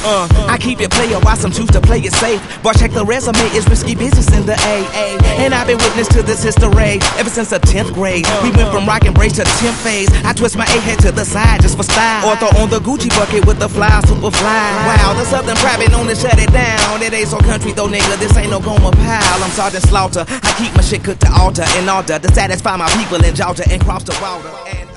I keep it player, why some choose to play it safe. But check the resume, it's risky business in the AA. And I've been witness to this history ever since the 10th grade. We went from rock and brace to 10th phase. I twist my A-head to the side just for style, or throw on the Gucci bucket with the fly, super fly. Wow, the Southern private known to shut it down. It ain't so country though, nigga, this ain't no Goma pile. I'm Sergeant Slaughter, I keep my shit cooked to altar in order to satisfy my people in Georgia and cross the water.